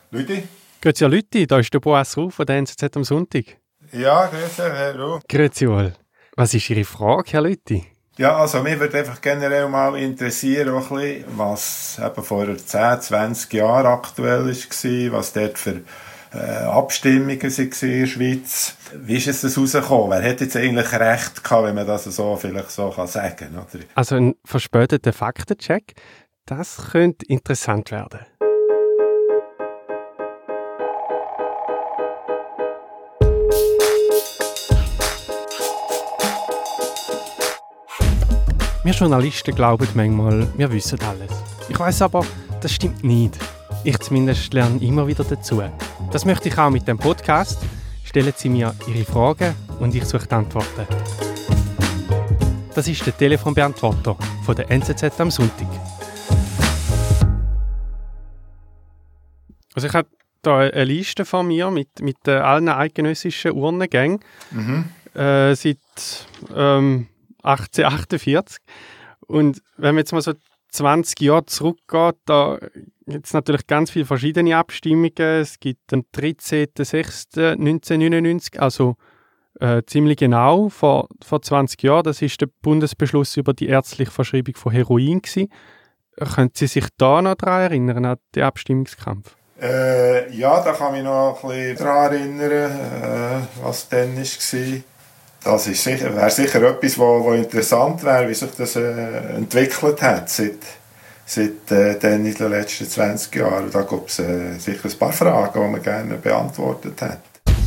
Lüdi? Grüezi Leute, da ist der Boas Ruf von der NZZ am Sonntag. Ja, grüezi, Herr Ruf. Grüezi wohl. Was ist Ihre Frage, Herr Lüthi? Ja, also mich würde einfach generell mal interessieren, auch ein bisschen, was eben vor 10, 20 Jahren aktuell war, was dort für Abstimmungen waren in der Schweiz. Wie ist es rausgekommen? Wer hat jetzt eigentlich recht gehabt, wenn man das so vielleicht so sagen kann? Oder? Also ein verspäteter Faktencheck, das könnte interessant werden. Wir Journalisten glauben manchmal, wir wissen alles. Ich weiss aber, das stimmt nicht. Ich zumindest lerne immer wieder dazu. Das möchte ich auch mit dem Podcast. Stellen Sie mir Ihre Fragen und ich suche die Antworten. Das ist der Telefonbeantworter von der NZZ am Sonntag. Also ich habe hier eine Liste von mir mit allen eidgenössischen Urnengängen seit 1848. Und wenn man jetzt mal so 20 Jahre zurückgeht, da gibt es natürlich ganz viele verschiedene Abstimmungen. Es gibt den 13.06.1999, also ziemlich genau vor 20 Jahren. Das ist der Bundesbeschluss über die ärztliche Verschreibung von Heroin gewesen. Können Sie sich da noch daran erinnern, an den Abstimmungskampf? Ja, da kann ich mich noch ein bisschen daran erinnern, was dann war. Das ist wäre sicher etwas, was interessant wäre, wie sich das entwickelt hat seit dann in den letzten 20 Jahren. Da gibt es sicher ein paar Fragen, die man gerne beantwortet hat.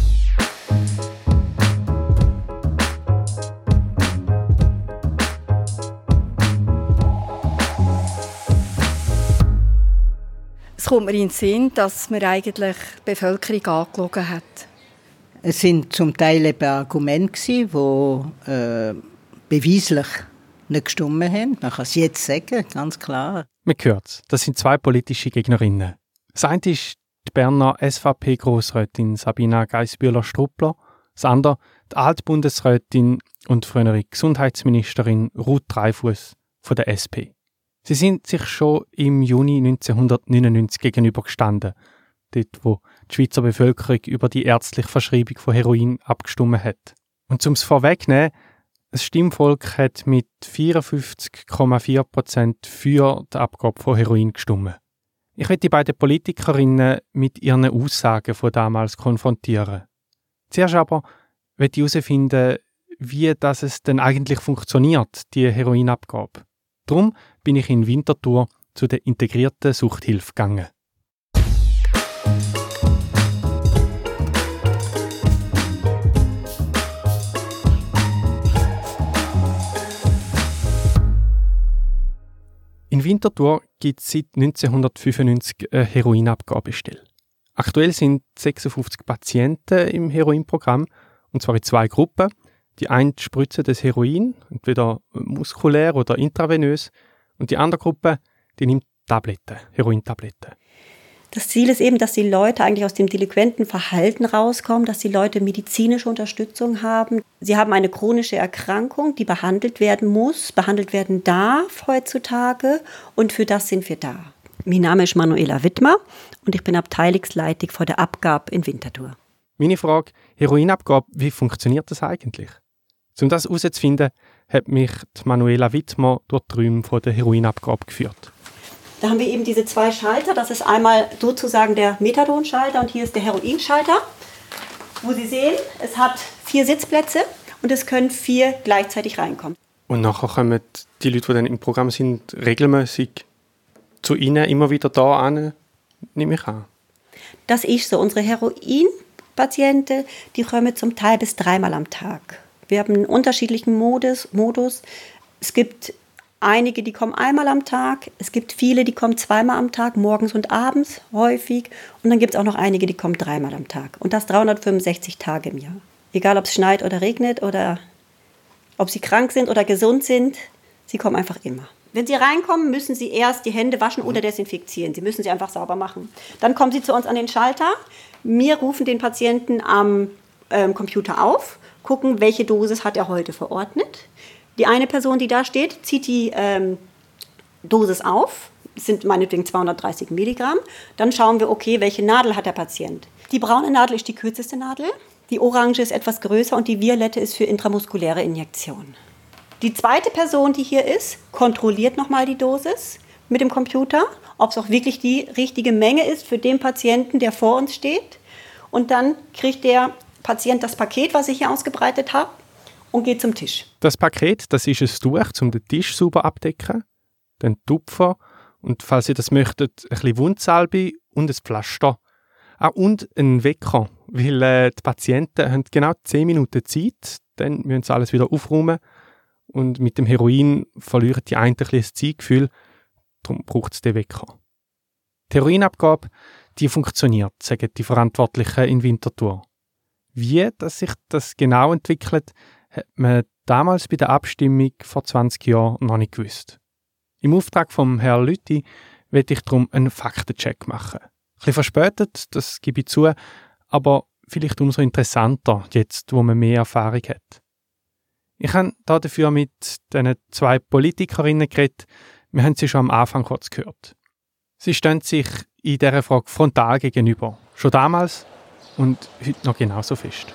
Es kommt mir in den Sinn, dass man eigentlich die Bevölkerung angelogen hat. Es sind zum Teil eben Argumente, die beweislich nicht gestimmt haben. Man kann es jetzt sagen, ganz klar. Man hört es. Das sind zwei politische Gegnerinnen. Das eine ist die Berner SVP-Grossrätin Sabina Geissbühler-Struppler. Das andere die Altbundesrätin und frühere Gesundheitsministerin Ruth Dreifuss von der SP. Sie sind sich schon im Juni 1999 gegenübergestanden, dort wo die Schweizer Bevölkerung über die ärztliche Verschreibung von Heroin abgestimmt hat. Und um es vorwegzunehmen, das Stimmvolk hat mit 54,4% für die Abgabe von Heroin gestimmt. Ich werde die beiden Politikerinnen mit ihren Aussagen von damals konfrontieren. Zuerst aber möchte ich herausfinden, wie es denn eigentlich funktioniert, die Heroinabgabe. Darum bin ich in Winterthur zu der integrierten Suchthilfe gegangen. In Winterthur gibt es seit 1995 eine Heroinabgabestelle. Aktuell sind 56 Patienten im Heroinprogramm, und zwar in zwei Gruppen. Die eine spritzt das Heroin, entweder muskulär oder intravenös, und die andere Gruppe, die nimmt Tabletten, Herointabletten. Das Ziel ist eben, dass die Leute eigentlich aus dem delinquenten Verhalten rauskommen, dass die Leute medizinische Unterstützung haben. Sie haben eine chronische Erkrankung, die behandelt werden muss, behandelt werden darf heutzutage, und für das sind wir da. Mein Name ist Manuela Wittmer und ich bin abteilungsleitung vor der Abgabe in Winterthur. Meine Frage, Heroinabgabe, wie funktioniert das eigentlich? Um das herauszufinden, hat mich Manuela Wittmer durch die Räume der Heroinabgabe geführt. Da haben wir eben diese zwei Schalter. Das ist einmal sozusagen der Methadon-Schalter und hier ist der Heroin-Schalter. Wo Sie sehen, es hat 4 Sitzplätze und es können 4 gleichzeitig reinkommen. Und nachher kommen die Leute, die dann im Programm sind, regelmäßig zu Ihnen immer wieder da an, nehme ich an. Das ist so. Unsere Heroinpatienten, die kommen zum Teil bis 3-mal am Tag. Wir haben einen unterschiedlichen Modus. Es gibt einige, die kommen 1-mal am Tag. Es gibt viele, die kommen 2-mal am Tag, morgens und abends häufig. Und dann gibt es auch noch einige, die kommen 3-mal am Tag. Und das 365 Tage im Jahr. Egal, ob es schneit oder regnet oder ob sie krank sind oder gesund sind, sie kommen einfach immer. Wenn sie reinkommen, müssen sie erst die Hände waschen oder desinfizieren. Sie müssen sie einfach sauber machen. Dann kommen sie zu uns an den Schalter. Wir rufen den Patienten am Computer auf, gucken, welche Dosis hat er heute verordnet. Die eine Person, die da steht, zieht die Dosis auf, sind meinetwegen 230 Milligramm. Dann schauen wir, okay, welche Nadel hat der Patient. Die braune Nadel ist die kürzeste Nadel, die orange ist etwas größer und die violette ist für intramuskuläre Injektionen. Die zweite Person, die hier ist, kontrolliert nochmal die Dosis mit dem Computer, ob es auch wirklich die richtige Menge ist für den Patienten, der vor uns steht. Und dann kriegt der Patient das Paket, was ich hier ausgebreitet habe, und geht zum Tisch. Das Paket, das ist ein Tuch, um den Tisch sauber abdecken, dann Tupfer und, falls ihr das möchtet, ein bisschen Wundsalbe und ein Pflaster. Und ein Wecker, weil die Patienten haben genau 10 Minuten Zeit, dann müssen sie alles wieder aufräumen und mit dem Heroin verlieren die einen ein bisschen das Zeitgefühl, darum braucht es den Wecker. Die Heroinabgabe, die funktioniert, sagen die Verantwortlichen in Winterthur. Wie dass sich das genau entwickelt, hat man damals bei der Abstimmung vor 20 Jahren noch nicht gewusst. Im Auftrag von Herrn Lüthi werde ich darum einen Faktencheck machen. Ein bisschen verspätet, das gebe ich zu, aber vielleicht umso interessanter, jetzt wo man mehr Erfahrung hat. Ich habe dafür mit diesen 2 Politikerinnen geredet. Wir haben sie schon am Anfang kurz gehört. Sie stehen sich in dieser Frage frontal gegenüber. Schon damals und heute noch genauso fest.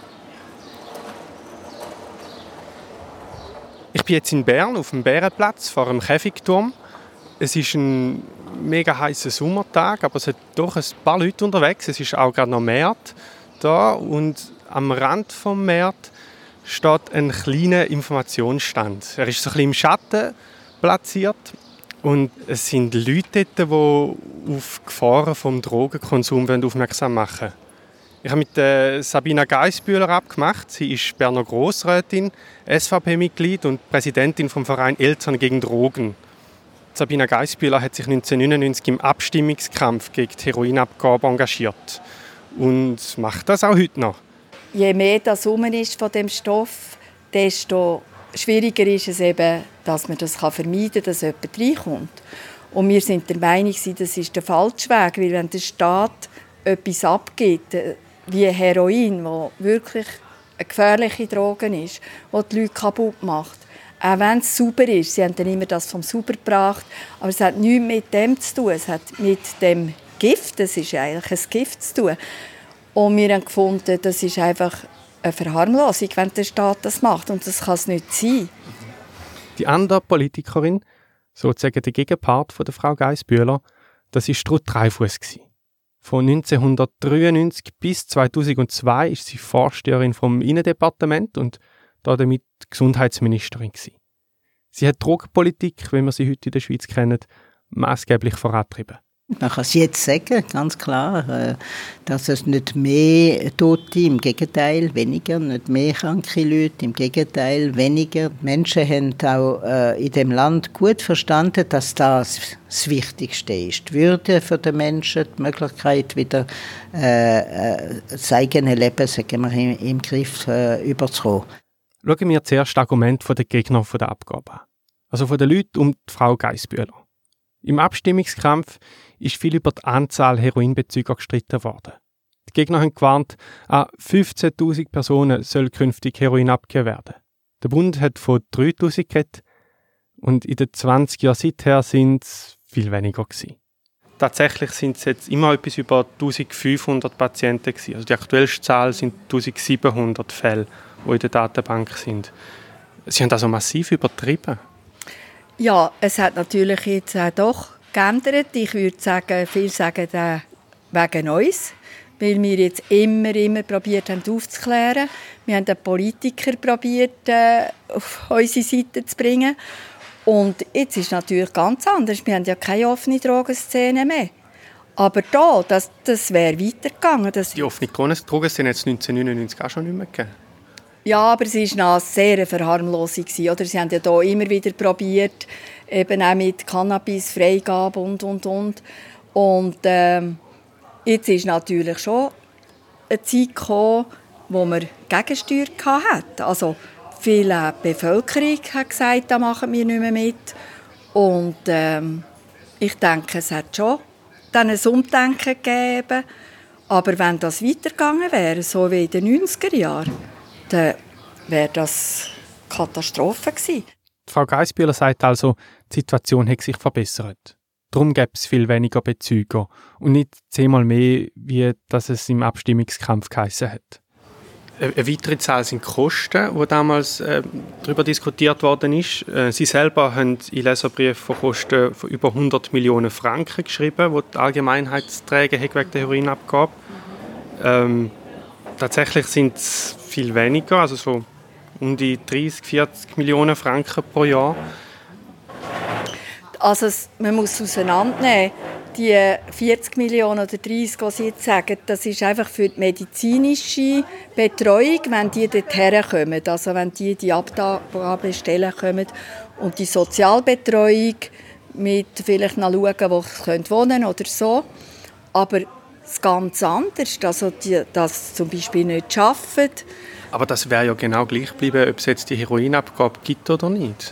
Ich bin jetzt in Bern auf dem Bärenplatz vor einem Käfigturm. Es ist ein mega heißer Sommertag, aber es hat doch ein paar Leute unterwegs. Es ist auch gerade noch März da und am Rand vom März steht ein kleiner Informationsstand. Er ist so ein bisschen im Schatten platziert und es sind Leute dort, die auf Gefahren vom Drogenkonsum aufmerksam machen wollen. Ich habe mit Sabina Geissbühler abgemacht. Sie ist Berner Grossrätin, SVP-Mitglied und Präsidentin vom Verein Eltern gegen Drogen. Sabina Geissbühler hat sich 1999 im Abstimmungskampf gegen die Heroinabgabe engagiert und macht das auch heute noch. Je mehr das rum ist von dem Stoff, desto schwieriger ist es eben, dass man das vermeiden kann, dass jemand reinkommt. Und wir sind der Meinung, das ist der falsche Weg, weil wenn der Staat etwas abgibt, wie Heroin, das wirklich eine gefährliche Droge ist, die die Leute kaputt macht, auch wenn es sauber ist, sie haben dann immer das vom Sauber gebracht, aber es hat nichts mit dem zu tun, es hat mit dem Gift, das ist eigentlich ein Gift zu tun. Und wir haben gefunden, das ist einfach eine Verharmlosung, wenn der Staat das macht, und das kann es nicht sein. Die andere Politikerin, sozusagen der Gegenpart von der Frau Geissbühler, das war Ruth Dreifuss. Von 1993 bis 2002 war sie Vorsteherin vom Innendepartement und damit Gesundheitsministerin. Sie hat Drogenpolitik, wie wir sie heute in der Schweiz kennen, maßgeblich vorangetrieben. Man kann es jetzt sagen, ganz klar, dass es nicht mehr Tote, im Gegenteil, weniger, nicht mehr kranke Leute, im Gegenteil, weniger. Die Menschen haben auch in dem Land gut verstanden, dass das Wichtigste ist. Die Würde für den Menschen, die Möglichkeit, wieder das eigene Leben, sagen wir, im Griff überzukommen. Schauen wir zuerst das Argument der Gegner der Abgabe an. Also von den Leuten um die Frau Geissbühler. Im Abstimmungskampf ist viel über die Anzahl Heroinbezüger gestritten worden. Die Gegner haben gewarnt, an 15'000 Personen soll künftig Heroin abgegeben werden. Der Bund hat von 3'000 geredet und in den 20 Jahren seither sind es viel weniger gewesen. Tatsächlich sind es jetzt immer etwas über 1'500 Patienten gewesen. Also die aktuellste Zahl sind 1'700 Fälle, die in der Datenbank sind. Sie haben also massiv übertrieben. Ja, es hat natürlich jetzt auch doch geändert. Ich würde sagen, viele sagen wegen uns, weil wir jetzt immer probiert haben aufzuklären. Wir haben den Politiker probiert auf unsere Seite zu bringen. Und jetzt ist es natürlich ganz anders. Wir haben ja keine offene Drogenszene mehr. Aber das wäre weitergegangen. Die offene Drogenszene hat es 1999 auch schon nicht mehr gegeben. Ja, aber es war noch sehr verharmlosend. Oder? Sie haben ja hier immer wieder probiert, eben auch mit Cannabis, Freigabe und. Und jetzt ist natürlich schon eine Zeit gekommen, wo man Gegensteuer hatte. Also viele Bevölkerung hat gesagt, da machen wir nicht mehr mit. Und ich denke, es hat schon dann ein Umdenken gegeben. Aber wenn das weitergegangen wäre, so wie in den 90er Jahren, dann wäre das Katastrophe gewesen. Frau Geissbühler sagt also, die Situation hat sich verbessert. Die Darum gäbe es viel weniger Bezüger und nicht 10-mal mehr, wie das es im Abstimmungskampf geheissen hat. Eine weitere Zahl sind die Kosten, die damals darüber diskutiert worden ist. Sie selber haben in Leserbriefen von Kosten von über 100 Millionen Franken geschrieben, die die Allgemeinheit zu tragen hat wegen der Heroinabgabe. Tatsächlich sind es viel weniger, also so um die 30-40 Millionen Franken pro Jahr. Also man muss auseinandernehmen. Die 40 Millionen oder 30, die Sie jetzt sagen, das ist einfach für die medizinische Betreuung, wenn die dorthin kommen. Also wenn die Abgabestellen kommen. Und die Sozialbetreuung mit vielleicht noch schauen, wo sie wohnen können oder so. Aber das ganz anders, also dass sie zum Beispiel nicht arbeiten. Aber das wäre ja genau gleich geblieben, ob es jetzt die Heroinabgabe gibt oder nicht.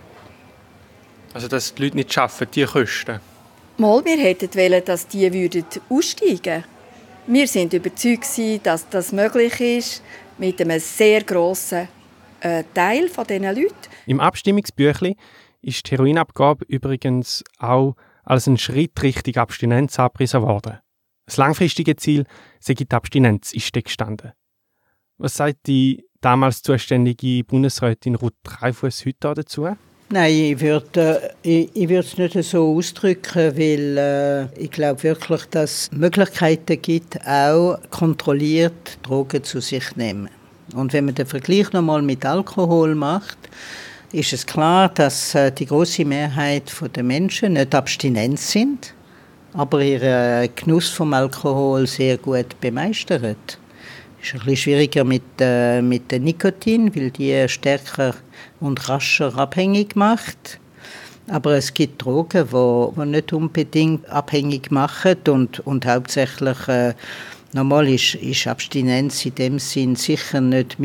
Also dass die Leute nicht arbeiten, die Kosten. Mal, wir hätten wollen, dass die aussteigen würden. Wir sind überzeugt, dass das möglich ist mit einem sehr grossen Teil von diesen Leuten. Im Abstimmungsbüchlein ist die Heroinabgabe übrigens auch als ein Schritt Richtung Abstinenz angepriesen worden. Das langfristige Ziel sei die Abstinenz, ist gestanden. Was sagt die damals zuständige Bundesrätin Ruth Dreifuss heute dazu? Nein, ich würde es nicht so ausdrücken, weil ich glaube wirklich, dass es Möglichkeiten gibt, auch kontrolliert Drogen zu sich zu nehmen. Und wenn man den Vergleich nochmal mit Alkohol macht, ist es klar, dass die grosse Mehrheit der Menschen nicht abstinent sind, aber ihren Genuss vom Alkohol sehr gut bemeistert. Es ist ein bisschen schwieriger mit dem Nikotin, weil die stärker und rascher abhängig macht. Aber es gibt Drogen, die nicht unbedingt abhängig machen und hauptsächlich normal ist Abstinenz in dem Sinn sicher nicht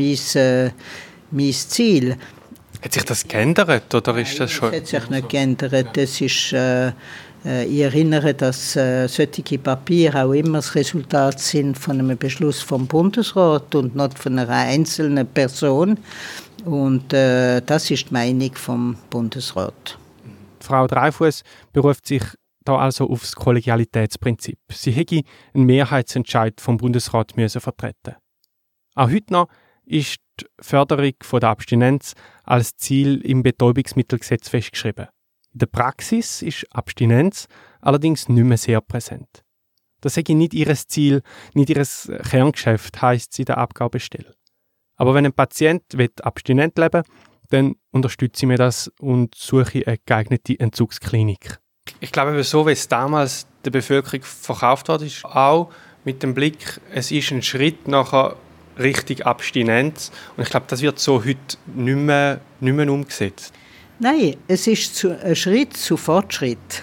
mein Ziel. Hat sich das geändert oder ist das schon? Es hat sich nicht geändert. Das ist ich erinnere, dass solche Papiere auch immer das Resultat sind von einem Beschluss vom Bundesrat und nicht von einer einzelnen Person. Und das ist die Meinung vom Bundesrat. Frau Dreifuss beruft sich da also auf das Kollegialitätsprinzip. Sie hätte einen Mehrheitsentscheid vom Bundesrat müssen vertreten. Auch heute noch ist die Förderung von der Abstinenz als Ziel im Betäubungsmittelgesetz festgeschrieben. In der Praxis ist Abstinenz allerdings nicht mehr sehr präsent. Das sei nicht ihr Ziel, nicht ihr Kerngeschäft, heisst es in der Abgabestelle. Aber wenn ein Patient abstinent leben will, dann unterstütze ich mir das und suche eine geeignete Entzugsklinik. Ich glaube, so wie es damals der Bevölkerung verkauft wurde, ist auch mit dem Blick, es ist ein Schritt nachher Richtung Abstinenz. Und ich glaube, das wird so heute nicht mehr umgesetzt. Nein, es ist ein Schritt zu Fortschritt.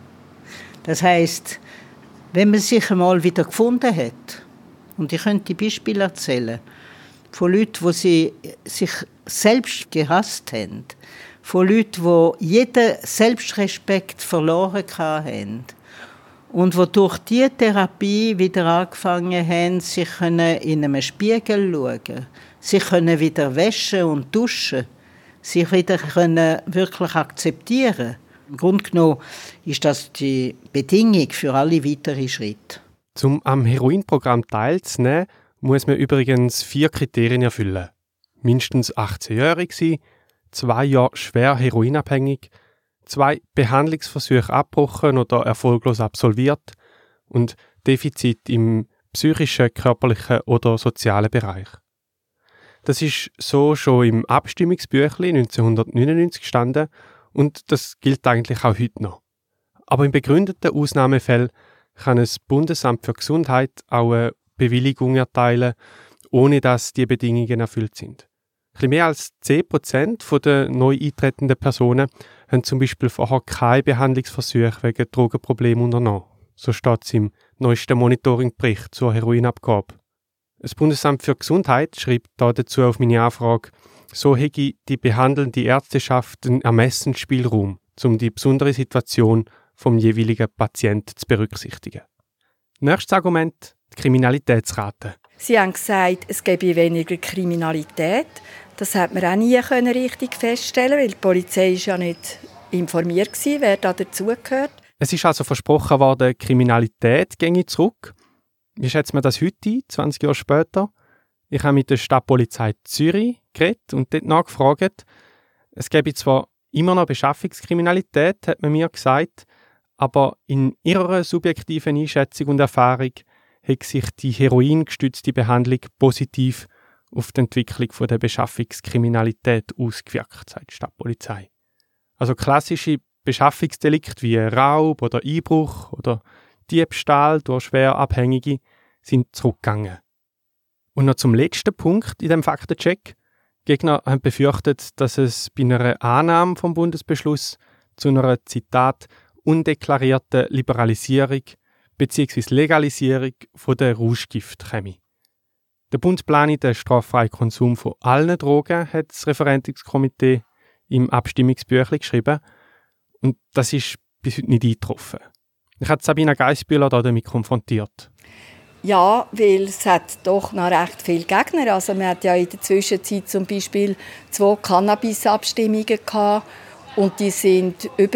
Das heisst, wenn man sich einmal wieder gefunden hat, und ich könnte Beispiele erzählen, von Leuten, die sich selbst gehasst haben, von Leuten, die jeden Selbstrespekt verloren hatten und die durch diese Therapie wieder angefangen haben, sich in einem Spiegel schauen, sich wieder waschen und duschen, sich wieder wirklich akzeptieren. Im Grunde genommen ist das die Bedingung für alle weiteren Schritte. Um am Heroinprogramm teilzunehmen, muss man übrigens 4 Kriterien erfüllen. Mindestens 18-jährig sein, 2 Jahre schwer heroinabhängig, 2 Behandlungsversuche abgebrochen oder erfolglos absolviert und Defizit im psychischen, körperlichen oder sozialen Bereich. Das ist so schon im Abstimmungsbüchlein 1999 gestanden und das gilt eigentlich auch heute noch. Aber in begründeten Ausnahmefällen kann das Bundesamt für Gesundheit auch eine Bewilligung erteilen, ohne dass die Bedingungen erfüllt sind. Ein bisschen mehr als 10% der neu eintretenden Personen haben zum Beispiel vorher keine Behandlungsversuche wegen Drogenproblemen unternommen. So steht es im neuesten Monitoringbericht zur Heroinabgabe. Das Bundesamt für Gesundheit schreibt dazu auf meine Anfrage, so hätte die behandelnde Ärzteschaft einen Ermessensspielraum, um die besondere Situation vom jeweiligen Patienten zu berücksichtigen. Nächstes Argument, die Kriminalitätsrate. Sie haben gesagt, es gebe weniger Kriminalität. Das hat man auch nie richtig feststellen, weil die Polizei ist ja nicht informiert war, wer da dazugehört. Es ist also versprochen worden, die Kriminalität ginge zurück. Wie schätzt man das heute ein, 20 Jahre später? Ich habe mit der Stadtpolizei Zürich geredet und dort nachgefragt. Es gäbe zwar immer noch Beschaffungskriminalität, hat man mir gesagt, aber in ihrer subjektiven Einschätzung und Erfahrung hat sich die heroingestützte Behandlung positiv auf die Entwicklung der Beschaffungskriminalität ausgewirkt, sagt die Stadtpolizei. Also klassische Beschaffungsdelikte wie Raub oder Einbruch oder Diebstahl durch schwer Abhängige sind zurückgegangen. Und noch zum letzten Punkt in dem Faktencheck. Gegner haben befürchtet, dass es bei einer Annahme vom Bundesbeschluss zu einer, Zitat, undeklarierten Liberalisierung bzw. Legalisierung der Rauschgift käme. Der Bund plane den straffreien Konsum von allen Drogen, hat das Referendumskomitee im Abstimmungsbüchlein geschrieben. Und das ist bis heute nicht eingetroffen. Ich habe Sabina Geissbühler damit konfrontiert. Ja, weil es hat doch noch recht viele Gegner. Also man hat ja in der Zwischenzeit zum Beispiel 2 Cannabis-Abstimmungen gehabt und die sind über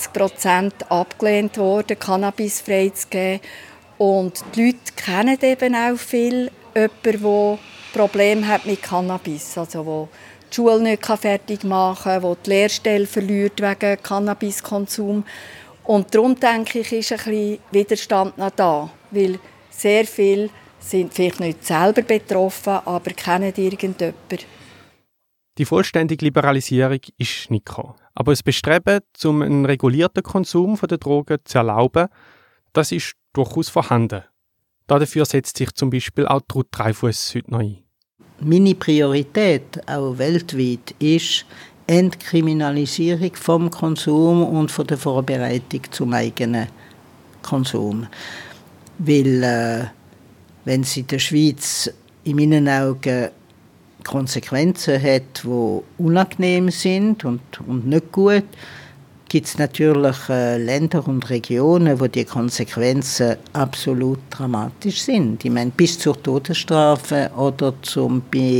70% abgelehnt worden, Cannabis freizugeben. Und die Leute kennen eben auch viel jemanden, der Probleme hat mit Cannabis, also wo die Schule nicht fertig machen kann, wo die Lehrstelle verliert wegen Cannabiskonsum. Und darum denke ich, ist ein bisschen Widerstand noch da, weil sehr viele sind vielleicht nicht selber betroffen, aber kennen irgendjemanden. Die vollständige Liberalisierung ist nicht gekommen. Aber das Bestreben, um einen regulierten Konsum der Drogen zu erlauben, das ist durchaus vorhanden. Dafür setzt sich zum Beispiel auch Ruth Dreifuss heute noch ein. Meine Priorität, auch weltweit, ist Entkriminalisierung vom Konsum und von der Vorbereitung zum eigenen Konsum. Weil, wenn es in der Schweiz in meinen Augen Konsequenzen hat, die unangenehm sind und nicht gut, gibt es natürlich Länder und Regionen, wo die Konsequenzen absolut dramatisch sind. Ich meine, bis zur Todesstrafe oder zum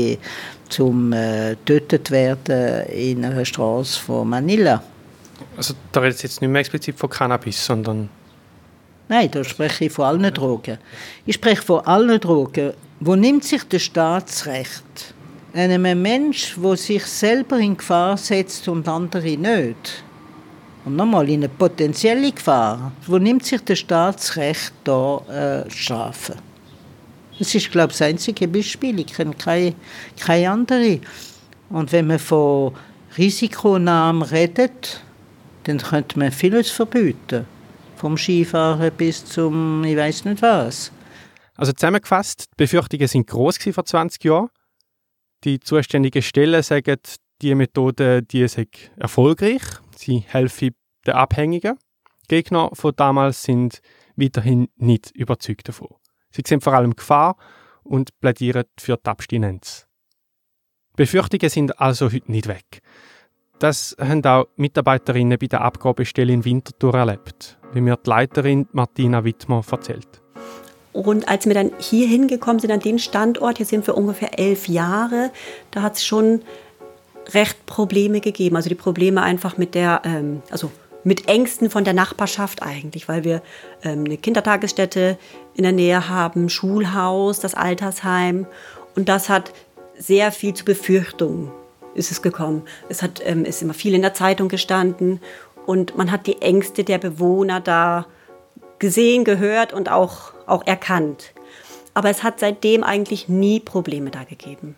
getötet werden in einer Straße von Manila. Also da redet jetzt nicht mehr explizit von Cannabis, sondern... Nein, da spreche ich von allen Drogen. Ich spreche von allen Drogen. Wo nimmt sich das Staatsrecht einem Menschen, der sich selber in Gefahr setzt und andere nicht? Und nochmal, in eine potenzielle Gefahr. Wo nimmt sich das Staatsrecht da Strafen? Das ist, glaube ich, das einzige Beispiel. Ich kenne keine andere. Und wenn man von Risikonahmen redet, dann könnte man vieles verbieten. Vom Skifahren bis zum ich weiss nicht was. Also zusammengefasst, die Befürchtungen waren gross vor 20 Jahren. Die zuständigen Stellen sagen, die Methode die sei erfolgreich. Sie helfen den Abhängigen. Die Gegner von damals sind weiterhin nicht überzeugt davon. Sie sehen vor allem Gefahr und plädieren für die Abstinenz. Die Befürchtungen sind also heute nicht weg. Das haben auch Mitarbeiterinnen bei der Abgabestelle in Winterthur erlebt, wie mir die Leiterin Martina Wittmer erzählt. Und als wir dann hier hingekommen sind, an den Standort, hier sind wir ungefähr 11 Jahre, da hat es schon recht Probleme gegeben. Also die Probleme einfach mit mit Ängsten von der Nachbarschaft eigentlich, weil wir eine Kindertagesstätte in der Nähe haben, Schulhaus, das Altersheim. Und das hat sehr viel zu Befürchtungen ist es gekommen. Es ist immer viel in der Zeitung gestanden und man hat die Ängste der Bewohner da gesehen, gehört und auch erkannt. Aber es hat seitdem eigentlich nie Probleme da gegeben.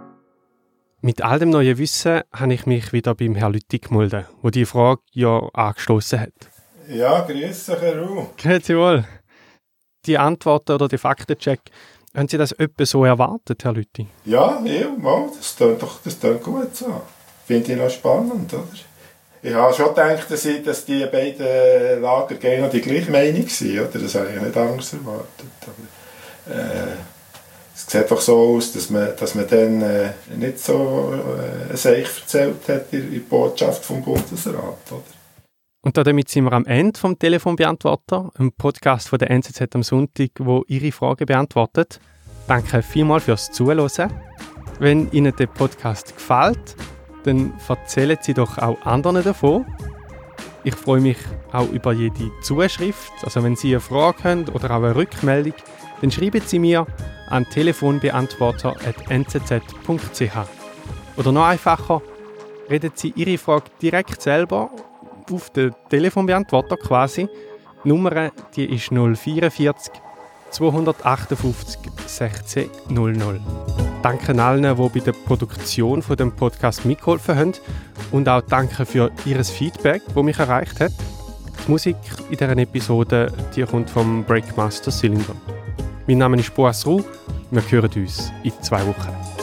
Mit all dem neuen Wissen habe ich mich wieder beim Herrn Lüttig gemeldet, der die Frage ja angestoßen hat. Ja, grüß dich, Herr Ruh. Grüezi wohl. Die Antworten oder die Faktencheck, haben Sie das etwa so erwartet, Herr Lüttig? Ja, das klingt gut so. Finde ich noch spannend, oder? Ich habe schon gedacht, dass die beiden Lager gegen die gleiche Meinung sind, oder? Das habe ich nicht anders erwartet. Aber, es sieht einfach so aus, dass man dann nicht so ein Seich erzählt hat in der Botschaft vom Bundesrat, oder? Und damit sind wir am Ende vom Telefonbeantworter, einem Podcast von der NZZ am Sonntag, wo Ihre Fragen beantwortet. Danke vielmals fürs Zuhören. Wenn Ihnen der Podcast gefällt, dann erzählen Sie doch auch anderen davon. Ich freue mich auch über jede Zuschrift. Also wenn Sie eine Frage haben oder auch eine Rückmeldung, dann schreiben Sie mir an telefonbeantworter@nzz.ch. Oder noch einfacher, reden Sie Ihre Frage direkt selber auf den Telefonbeantworter quasi. Die Nummer die ist 044 258 16 00. Danke allen, die bei der Produktion von dem Podcast mitgeholfen haben. Und auch danke für Ihr Feedback, das mich erreicht hat. Die Musik in dieser Episode die kommt vom Breakmaster Cylinder. Mein Name ist Boas Ruh. Wir hören uns in 2 Wochen.